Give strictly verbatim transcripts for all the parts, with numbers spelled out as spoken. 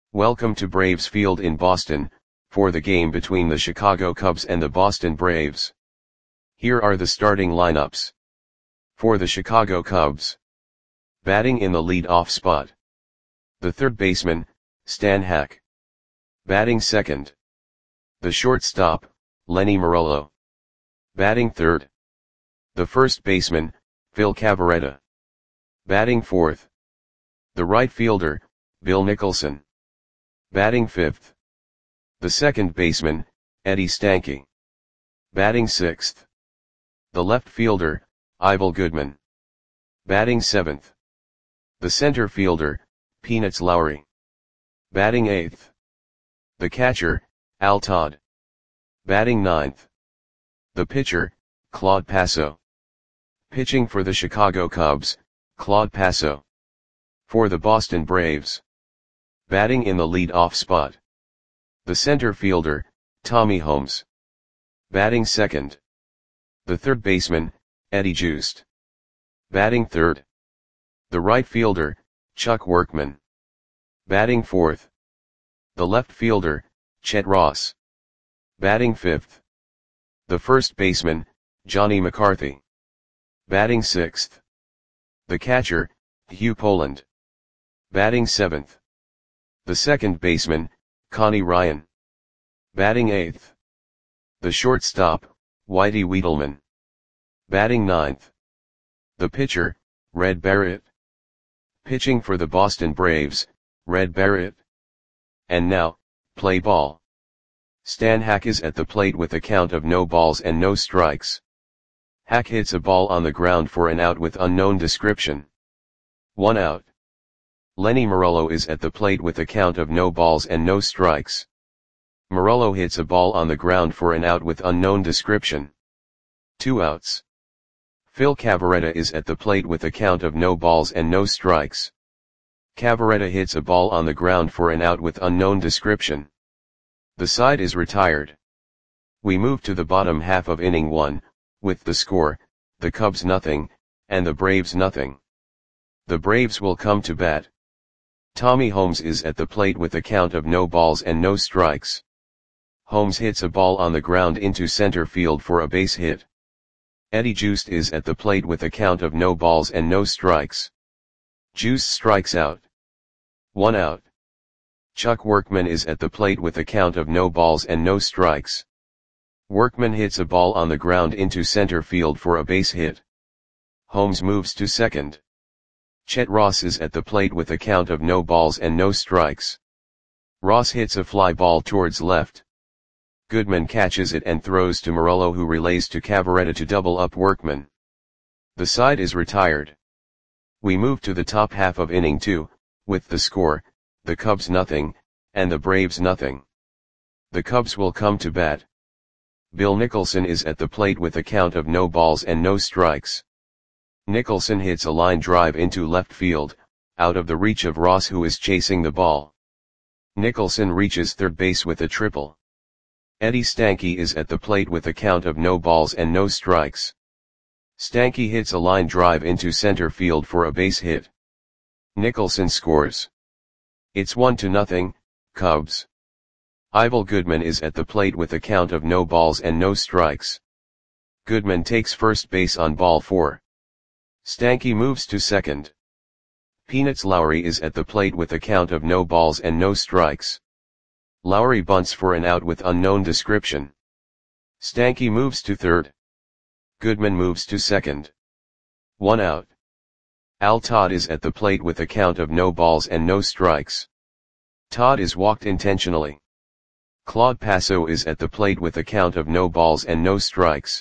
Welcome to Braves Field in Boston, for the game between the Chicago Cubs and the Boston Braves. Here are the starting lineups. For the Chicago Cubs. Batting in the lead-off spot. The third baseman, Stan Hack. Batting second. The shortstop, Lenny Marollo. Batting third. The first baseman, Phil Cavarretta. Batting fourth. The right fielder, Bill Nicholson. Batting fifth. The second baseman, Eddie Stanky. Batting sixth. The left fielder, Ivel Goodman. Batting seventh. The center fielder, Peanuts Lowry. Batting eighth. The catcher, Al Todd. Batting ninth. The pitcher, Claude Passo. Pitching for the Chicago Cubs, Claude Passo. For the Boston Braves. Batting in the lead-off spot. The center fielder, Tommy Holmes. Batting second. The third baseman, Eddie Joost. Batting third. The right fielder, Chuck Workman. Batting fourth. The left fielder, Chet Ross. Batting fifth. The first baseman, Johnny McCarthy. Batting sixth. The catcher, Hugh Poland. Batting seventh. The second baseman, Connie Ryan. Batting eighth. The shortstop, Whitey Wiedelman. Batting ninth. The pitcher, Red Barrett. Pitching for the Boston Braves, Red Barrett. And now, play ball. Stan Hack is at the plate with a count of no balls and no strikes. Hack hits a ball on the ground for an out with unknown description. One out. Lenny Marollo is at the plate with a count of no balls and no strikes. Marollo hits a ball on the ground for an out with unknown description. Two outs. Phil Cavarretta is at the plate with a count of no balls and no strikes. Cavarretta hits a ball on the ground for an out with unknown description. The side is retired. We move to the bottom half of inning one, with the score, the Cubs nothing, and the Braves nothing. The Braves will come to bat. Tommy Holmes is at the plate with a count of no balls and no strikes. Holmes hits a ball on the ground into center field for a base hit. Eddie Joost is at the plate with a count of no balls and no strikes. Joost strikes out. One out. Chuck Workman is at the plate with a count of no balls and no strikes. Workman hits a ball on the ground into center field for a base hit. Holmes moves to second. Chet Ross is at the plate with a count of no balls and no strikes. Ross hits a fly ball towards left. Goodman catches it and throws to Marollo, who relays to Cavarretta to double up Workman. The side is retired. We move to the top half of inning two, with the score, the Cubs nothing, and the Braves nothing. The Cubs will come to bat. Bill Nicholson is at the plate with a count of no balls and no strikes. Nicholson hits a line drive into left field, out of the reach of Ross, who is chasing the ball. Nicholson reaches third base with a triple. Eddie Stanky is at the plate with a count of no balls and no strikes. Stanky hits a line drive into center field for a base hit. Nicholson scores. It's one to nothing, Cubs. Ivel Goodman is at the plate with a count of no balls and no strikes. Goodman takes first base on ball four. Stanky moves to second. Peanuts Lowry is at the plate with a count of no balls and no strikes. Lowry bunts for an out with unknown description. Stanky moves to third. Goodman moves to second. One out. Al Todd is at the plate with a count of no balls and no strikes. Todd is walked intentionally. Claude Passo is at the plate with a count of no balls and no strikes.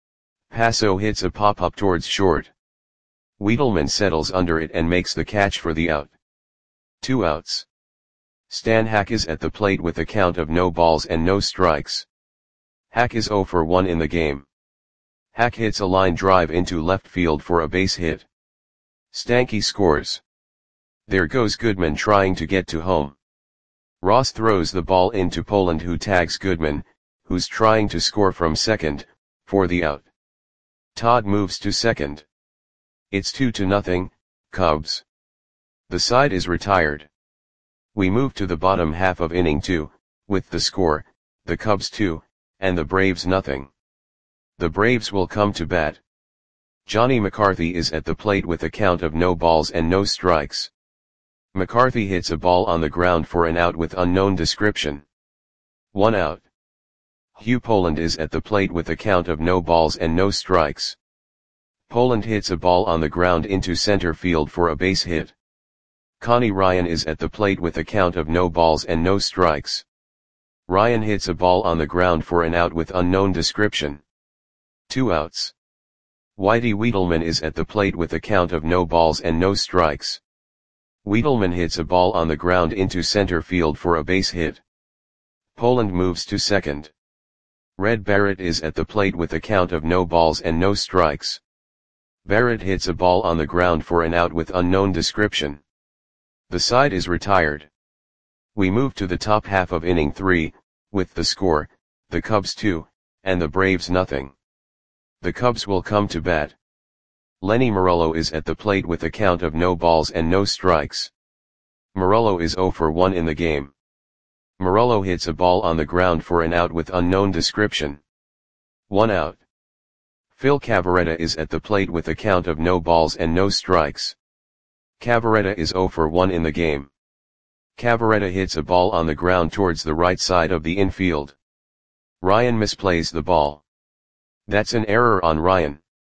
Passo hits a pop-up towards short. Wiedelman settles under it and makes the catch for the out. Two outs. Stan Hack is at the plate with a count of no balls and no strikes. Hack is zero for one in the game. Hack hits a line drive into left field for a base hit. Stanky scores. There goes Goodman trying to get to home. Ross throws the ball into Poland, who tags Goodman, who's trying to score from second, for the out. Todd moves to second. It's two to nothing, Cubs. The side is retired. We move to the bottom half of inning two, with the score, the Cubs two, and the Braves nothing. The Braves will come to bat. Johnny McCarthy is at the plate with a count of no balls and no strikes. McCarthy hits a ball on the ground for an out with unknown description. One out. Hugh Poland is at the plate with a count of no balls and no strikes. Poland hits a ball on the ground into center field for a base hit. Connie Ryan is at the plate with a count of no balls and no strikes. Ryan hits a ball on the ground for an out with unknown description. Two outs. Whitey Wiedelman is at the plate with a count of no balls and no strikes. Wiedelman hits a ball on the ground into center field for a base hit. Poland moves to second. Red Barrett is at the plate with a count of no balls and no strikes. Barrett hits a ball on the ground for an out with unknown description. The side is retired. We move to the top half of inning three, with the score, the Cubs two, and the Braves nothing. The Cubs will come to bat. Lenny Morello is at the plate with a count of no balls and no strikes. Morello is zero for one in the game. Morello hits a ball on the ground for an out with unknown description. One out. Phil Cavarretta is at the plate with a count of no balls and no strikes. Cavarretta is zero for one in the game. Cavarretta hits a ball on the ground towards the right side of the infield. Ryan misplays the ball. That's an error on Ryan.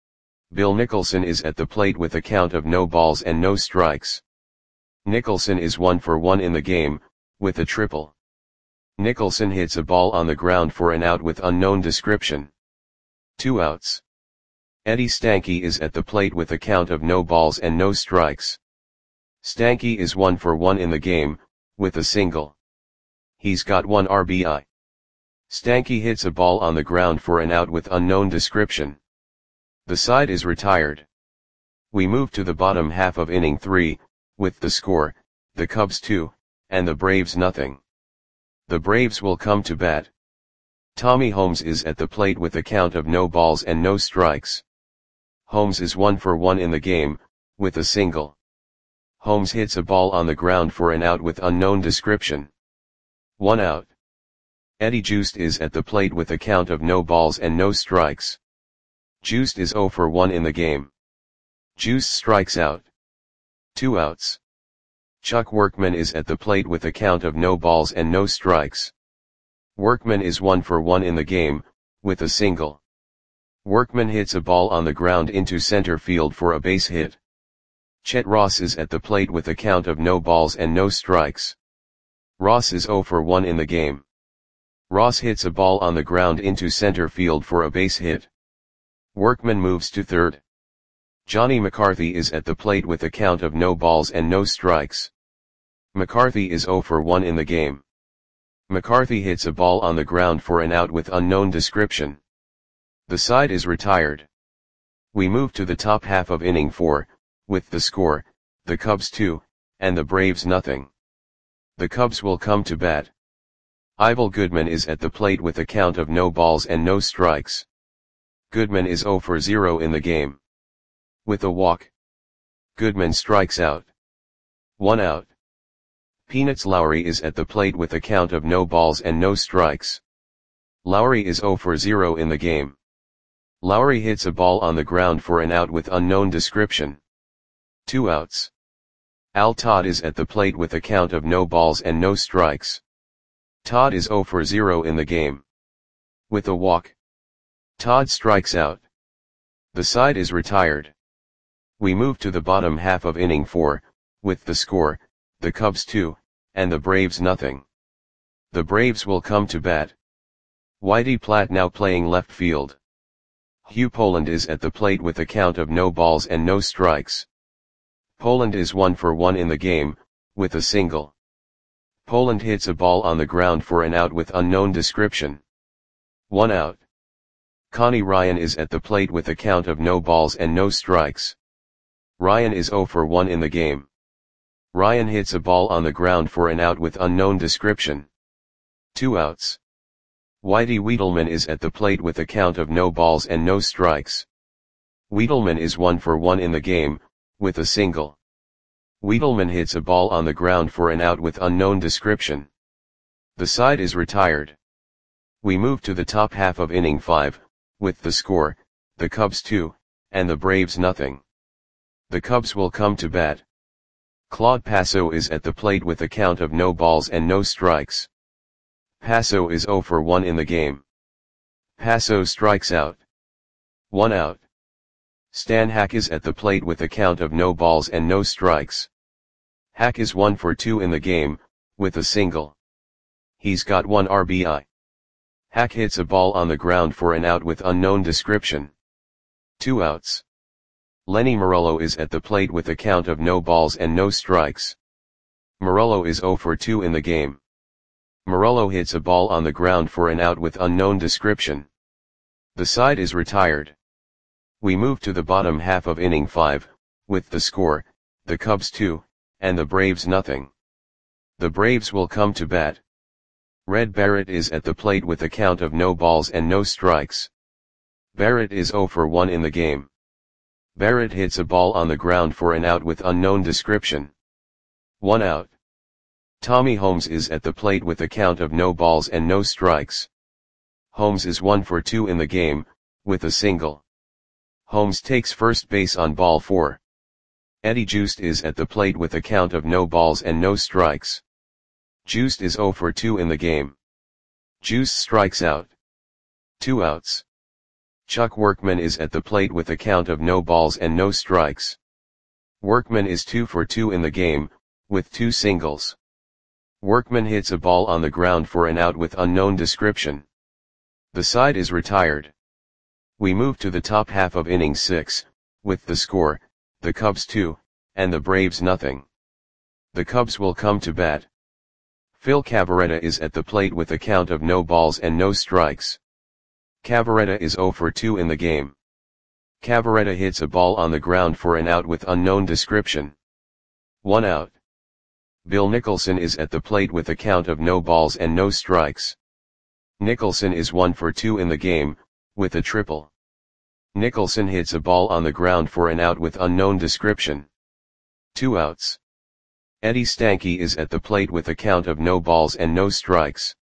Bill Nicholson is at the plate with a count of no balls and no strikes. Nicholson is one for one in the game, with a triple. Nicholson hits a ball on the ground for an out with unknown description. Two outs. Eddie Stanky is at the plate with a count of no balls and no strikes. Stanky is one for one in the game, with a single. He's got one R B I. Stanky hits a ball on the ground for an out with unknown description. The side is retired. We move to the bottom half of inning three, with the score, the Cubs two, and the Braves nothing. The Braves will come to bat. Tommy Holmes is at the plate with a count of no balls and no strikes. Holmes is one for one in the game, with a single. Holmes hits a ball on the ground for an out with unknown description. One out. Eddie Joost is at the plate with a count of no balls and no strikes. Joost is zero for one in the game. Joost strikes out. Two outs. Chuck Workman is at the plate with a count of no balls and no strikes. Workman is one for one in the game, with a single. Workman hits a ball on the ground into center field for a base hit. Chet Ross is at the plate with a count of no balls and no strikes. Ross is zero for one in the game. Ross hits a ball on the ground into center field for a base hit. Workman moves to third. Johnny McCarthy is at the plate with a count of no balls and no strikes. McCarthy is zero for one in the game. McCarthy hits a ball on the ground for an out with unknown description. The side is retired. We move to the top half of inning four, with the score, the Cubs two, and the Braves nothing. The Cubs will come to bat. Ivel Goodman is at the plate with a count of no balls and no strikes. Goodman is zero for zero in the game. With a walk. Goodman strikes out. One out. Peanuts Lowry is at the plate with a count of no balls and no strikes. Lowry is zero for zero in the game. Lowry hits a ball on the ground for an out with unknown description. Two outs. Al Todd is at the plate with a count of no balls and no strikes. Todd is zero for zero in the game. With a walk. Todd strikes out. The side is retired. We move to the bottom half of inning four, with the score, the Cubs two, and the Braves nothing. The Braves will come to bat. Whitey Platt now playing left field. Hugh Poland is at the plate with a count of no balls and no strikes. Poland is one for one in the game, with a single. Poland hits a ball on the ground for an out with unknown description. One out. Connie Ryan is at the plate with a count of no balls and no strikes. Ryan is zero for one in the game. Ryan hits a ball on the ground for an out with unknown description. Two outs. Whitey Wiedelman is at the plate with a count of no balls and no strikes. Wiedelman is one for one in the game, with a single. Wiedelman hits a ball on the ground for an out with unknown description. The side is retired. We move to the top half of inning five, with the score, the Cubs two, and the Braves nothing. The Cubs will come to bat. Claude Passo is at the plate with a count of no balls and no strikes. Passo is oh for one in the game. Passo strikes out. One out. Stan Hack is at the plate with a count of no balls and no strikes. Hack is one for two in the game, with a single. He's got one R B I. Hack hits a ball on the ground for an out with unknown description. Two outs. Lenny Morello is at the plate with a count of no balls and no strikes. Morello is oh for two in the game. Morello hits a ball on the ground for an out with unknown description. The side is retired. We move to the bottom half of inning five, with the score, the Cubs two, and the Braves nothing. The Braves will come to bat. Red Barrett is at the plate with a count of no balls and no strikes. Barrett is oh for one in the game. Barrett hits a ball on the ground for an out with unknown description. One out. Tommy Holmes is at the plate with a count of no balls and no strikes. Holmes is one for two in the game, with a single. Holmes takes first base on ball four. Eddie Joost is at the plate with a count of no balls and no strikes. Joost is oh for two in the game. Joost strikes out. Two outs. Chuck Workman is at the plate with a count of no balls and no strikes. Workman is two for two in the game, with two singles. Workman hits a ball on the ground for an out with unknown description. The side is retired. We move to the top half of inning six, with the score, the Cubs two, and the Braves nothing. The Cubs will come to bat. Phil Cavarretta is at the plate with a count of no balls and no strikes. Cavarretta is oh for two in the game. Cavarretta hits a ball on the ground for an out with unknown description. One out. Bill Nicholson is at the plate with a count of no balls and no strikes. Nicholson is one for two in the game, with a triple. Nicholson hits a ball on the ground for an out with unknown description. Two outs. Eddie Stanky is at the plate with a count of no balls and no strikes.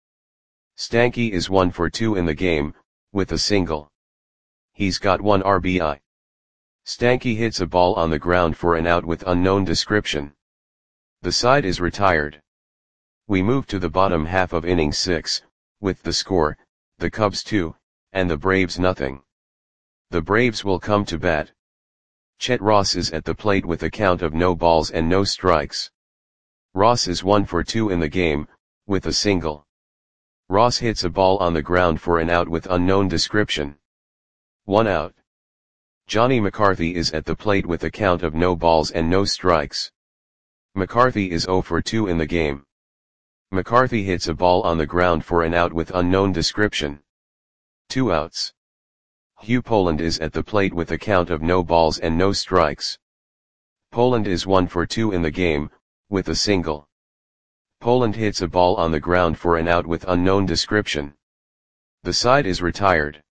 Stanky is one for two in the game, with a single. He's got one R B I. Stanky hits a ball on the ground for an out with unknown description. The side is retired. We move to the bottom half of inning six, with the score, the Cubs two, and the Braves nothing. The Braves will come to bat. Chet Ross is at the plate with a count of no balls and no strikes. Ross is one for two in the game, with a single. Ross hits a ball on the ground for an out with unknown description. One out. Johnny McCarthy is at the plate with a count of no balls and no strikes. McCarthy is oh for two in the game. McCarthy hits a ball on the ground for an out with unknown description. Two outs. Hugh Poland is at the plate with a count of no balls and no strikes. Poland is one for two in the game, with a single. Poland hits a ball on the ground for an out with unknown description. The side is retired.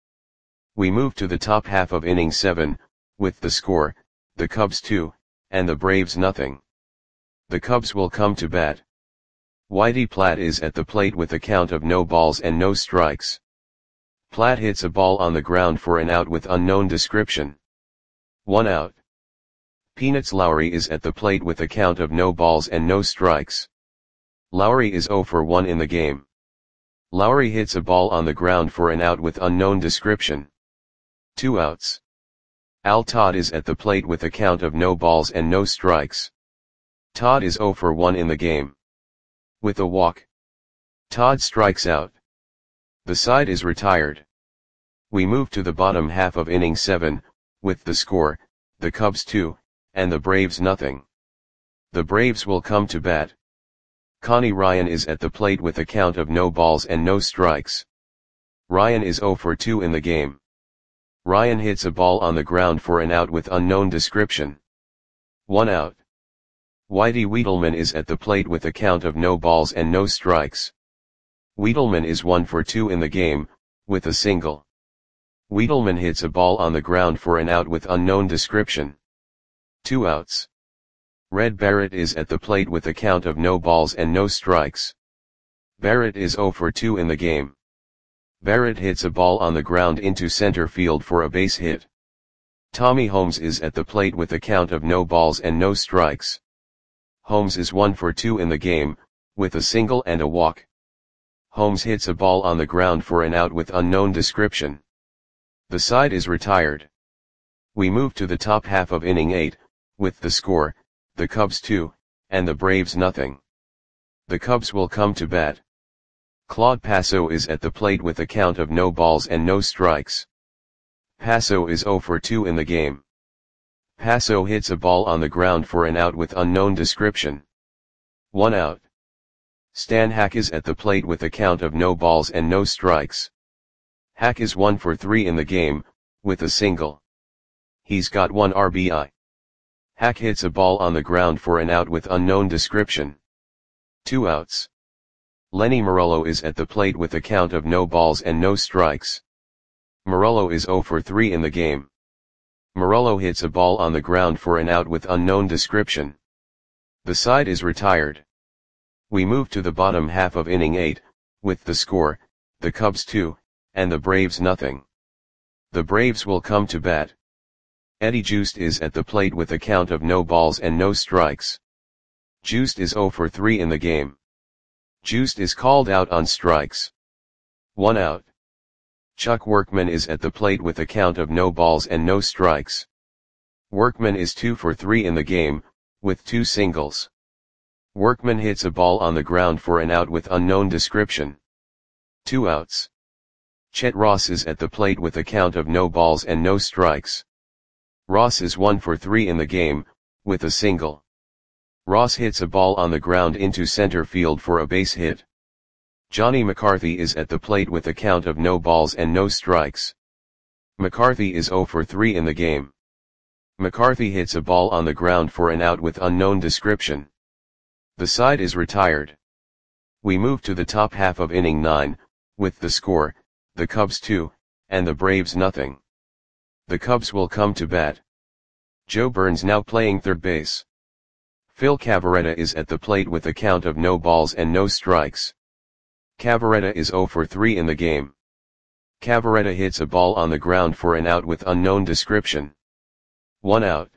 We move to the top half of inning seven, with the score, the Cubs two, and the Braves nothing. The Cubs will come to bat. Whitey Platt is at the plate with a count of no balls and no strikes. Platt hits a ball on the ground for an out with unknown description. One out. Peanuts Lowry is at the plate with a count of no balls and no strikes. Lowry is oh for one in the game. Lowry hits a ball on the ground for an out with unknown description. Two outs. Al Todd is at the plate with a count of no balls and no strikes. Todd is oh for one in the game. With a walk. Todd strikes out. The side is retired. We move to the bottom half of inning seven, with the score, the Cubs two, and the Braves nothing. The Braves will come to bat. Connie Ryan is at the plate with a count of no balls and no strikes. Ryan is oh for two in the game. Ryan hits a ball on the ground for an out with unknown description. One out. Whitey Wiedelman is at the plate with a count of no balls and no strikes. Wiedelman is one for two in the game, with a single. Wiedelman hits a ball on the ground for an out with unknown description. Two outs. Red Barrett is at the plate with a count of no balls and no strikes. Barrett is zero for two in the game. Barrett hits a ball on the ground into center field for a base hit. Tommy Holmes is at the plate with a count of no balls and no strikes. Holmes is one for two in the game, with a single and a walk. Holmes hits a ball on the ground for an out with unknown description. The side is retired. We move to the top half of inning eight, with the score, the Cubs two, and the Braves nothing. The Cubs will come to bat. Claude Passo is at the plate with a count of no balls and no strikes. Passo is zero for two in the game. Passo hits a ball on the ground for an out with unknown description. One out. Stan Hack is at the plate with a count of no balls and no strikes. Hack is one for three in the game, with a single. He's got one R B I. Hack hits a ball on the ground for an out with unknown description. Two outs. Lenny Morello is at the plate with a count of no balls and no strikes. Morello is zero for three in the game. Morello hits a ball on the ground for an out with unknown description. The side is retired. We move to the bottom half of inning eight, with the score, the Cubs two, and the Braves nothing. The Braves will come to bat. Eddie Joost is at the plate with a count of no balls and no strikes. Joost is zero for three in the game. Joost is called out on strikes. One out. Chuck Workman is at the plate with a count of no balls and no strikes. Workman is two for three in the game, with two singles. Workman hits a ball on the ground for an out with unknown description. Two outs. Chet Ross is at the plate with a count of no balls and no strikes. Ross is one for three in the game, with a single. Ross hits a ball on the ground into center field for a base hit. Johnny McCarthy is at the plate with a count of no balls and no strikes. McCarthy is zero for three in the game. McCarthy hits a ball on the ground for an out with unknown description. The side is retired. We move to the top half of inning nine, with the score, the Cubs two, and the Braves nothing. The Cubs will come to bat. Joe Burns now playing third base. Phil Cavarretta is at the plate with a count of no balls and no strikes. Cavarretta is zero for three in the game. Cavarretta hits a ball on the ground for an out with unknown description. One out.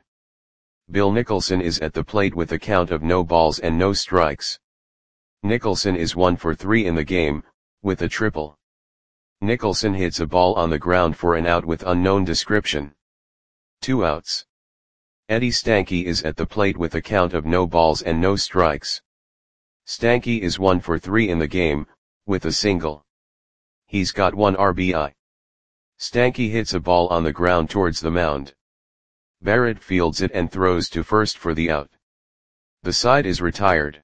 Bill Nicholson is at the plate with a count of no balls and no strikes. Nicholson is one for three in the game, with a triple. Nicholson hits a ball on the ground for an out with unknown description. Two outs. Eddie Stanky is at the plate with a count of no balls and no strikes. Stanky is one for three in the game, with a single. He's got one R B I. Stanky hits a ball on the ground towards the mound. Barrett fields it and throws to first for the out. The side is retired.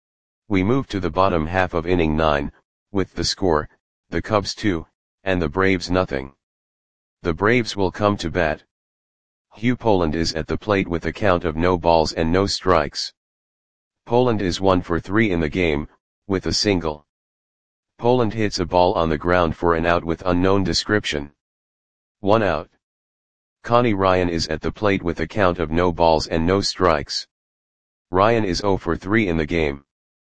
We move to the bottom half of inning nine, with the score, the Cubs two, and the Braves nothing. The Braves will come to bat. Hugh Poland is at the plate with a count of no balls and no strikes. Poland is one for three in the game, with a single. Poland hits a ball on the ground for an out with unknown description. One out. Connie Ryan is at the plate with a count of no balls and no strikes. Ryan is zero for three in the game.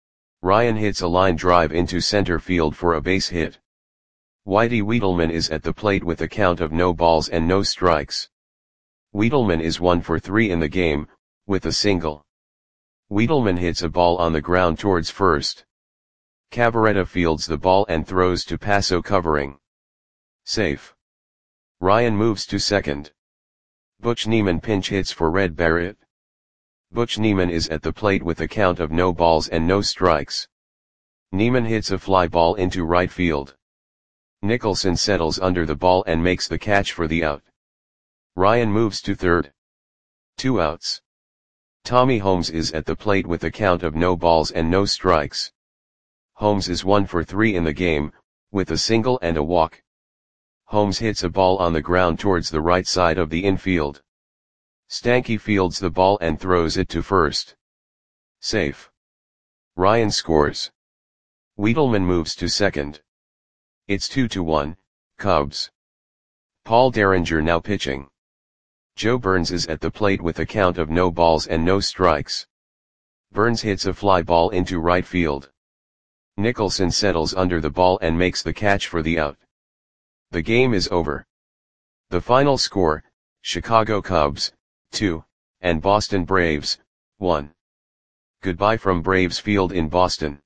Ryan hits a line drive into center field for a base hit. Whitey Wiedelman is at the plate with a count of no balls and no strikes. Wiedelman is one for three in the game, with a single. Wiedelman hits a ball on the ground towards first. Cavarretta fields the ball and throws to Passo covering. Safe. Ryan moves to second. Butch Neiman pinch hits for Red Barrett. Butch Neiman is at the plate with a count of no balls and no strikes. Neiman hits a fly ball into right field. Nicholson settles under the ball and makes the catch for the out. Ryan moves to third. Two outs. Tommy Holmes is at the plate with a count of no balls and no strikes. Holmes is one for three in the game, with a single and a walk. Holmes hits a ball on the ground towards the right side of the infield. Stanky fields the ball and throws it to first. Safe. Ryan scores. Wiedelman moves to second. It's two to one, Cubs. Paul Derringer now pitching. Joe Burns is at the plate with a count of no balls and no strikes. Burns hits a fly ball into right field. Nicholson settles under the ball and makes the catch for the out. The game is over. The final score, Chicago Cubs, two, and Boston Braves, one. Goodbye from Braves Field in Boston.